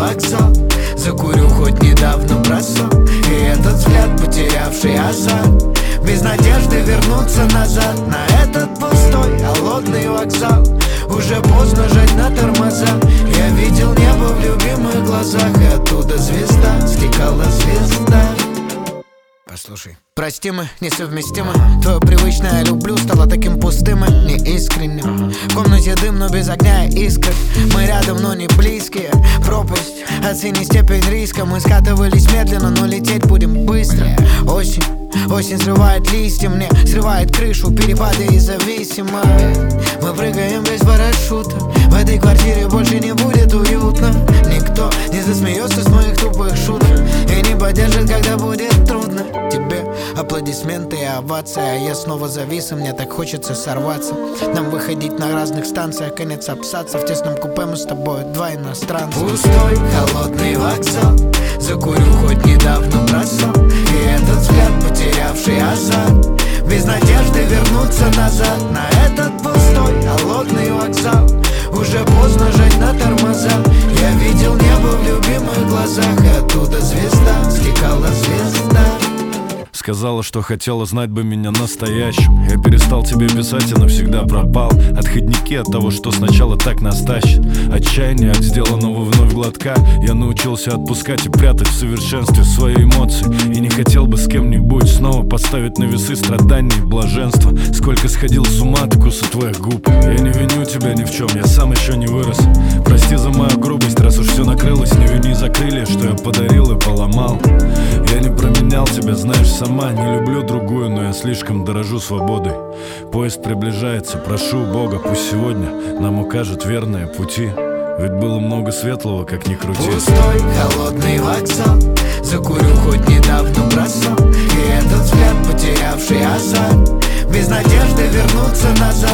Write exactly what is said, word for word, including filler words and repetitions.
вокзал, закурю, хоть недавно бросал. И этот взгляд, потерявший азарт, без надежды вернуться назад. На этот пустой, холодный вокзал уже поздно жать на тормоза. Я видел небо в любимых глазах, и оттуда звезда, стекала звезда. Послушай. Прости, мы несовместимы. Твое привычное люблю стало таким пустым и неискренним. В комнате дым, но без огня и искр. Мы рядом, но не близкие. Пропасть, оцени степень риска. Мы скатывались медленно, но лететь будем быстро. Осень, осень срывает листья, мне срывает крышу, перепады и зависимы. Мы прыгаем без парашюта. В этой квартире больше не будет уютно. Никто не засмеется с моих тупых шуток и не поддержит, когда будет трудно. Тебе аплодисменты и овация, а я снова завис, и мне так хочется сорваться. Нам выходить на разных станциях, конец абсаца. В тесном купе мы с тобой два иностранца. Пустой, холодный вокзал, закурю, хоть недавно бросал. И этот взгляд, потерявший азарт, без надежды вернуться назад. На этот пустой, холодный вокзал уже поздно жать на тормоза. Я видел небо в любимых глазах, и оттуда звезда, стекала звезда. Сказала, что хотела знать бы меня настоящим. Я перестал тебе писать и навсегда пропал. Отходники от того, что сначала так нас тащит. Отчаяние от сделанного вновь глотка. Я научился отпускать и прятать в совершенстве свои эмоции. И не хотел бы с кем-нибудь снова поставить на весы страдания и блаженства. Сколько сходил с ума от вкуса твоих губ. Я не виню тебя ни в чем, я сам еще не вырос. Прости за мою грубость, раз уж все накрылось. Не вини за крылья, что я подарил и поломал. Я не променял тебя, знаешь, сама. Не люблю другую, но я слишком дорожу свободой. Поезд приближается, прошу Бога, пусть сегодня нам укажет верные пути. Ведь было много светлого, как ни крути. Пустой, холодный вокзал, закурю, хоть недавно бросал. И этот взгляд, потерявший азарт, без надежды вернуться назад.